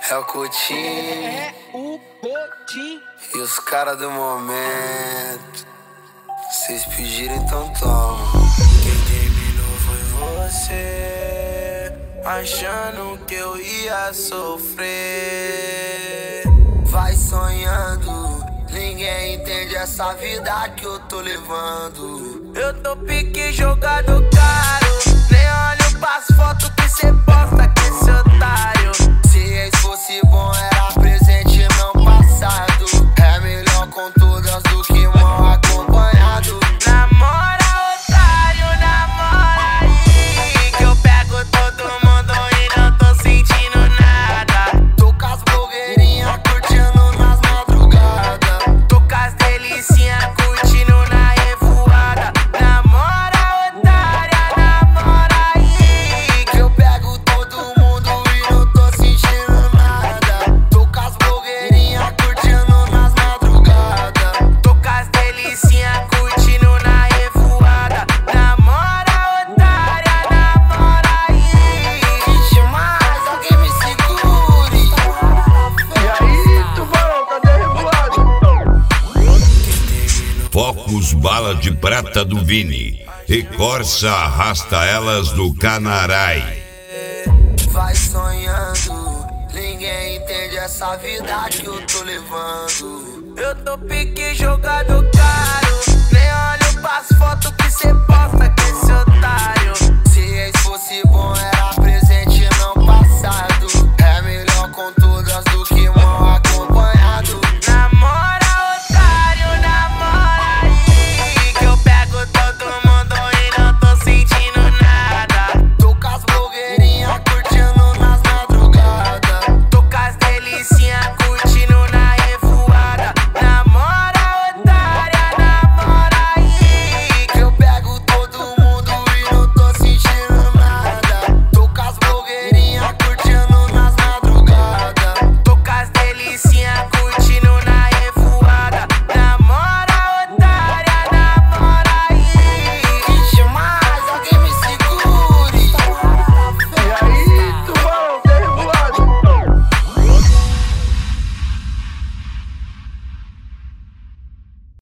É o Coutinho. É o Coutinho. E os caras do momento. Vocês pediram, então toma. Quem terminou foi você, achando que eu ia sofrer. Vai sonhando, ninguém entende essa vida que eu tô levando. Eu tô pique jogado caro, nem olho pras fotos que cê posta com esse otário. Se ex fosse bom era presente não passado. É melhor com todas do que mal acompanhado. Namora otário, namora aí, que eu pego todo mundo e não tô sentindo nada. Tô com as blogueirinhas curtindo nas madrugadas. Tô com as delicinhas curtindo na revoada. Namora otária, namora aí, que eu pego todo mundo e não tô sentindo nada. Tô com as blogueirinhas curtindo nas madrugadas. Tô com as delicinhas curtindo na revoada. Namora otária, namora aí. Que demais, alguém me segure. E aí, tubarão, cadê a revoada? Focus Bala de Prata do Vini e Corsa Arrasta Elas do Canarai. Vai sonhando, ninguém entende essa vida que eu tô levando. Eu tô pique jogado caro, nem olho pras fotos que cê posta com esse otário. Se ex fosse bom era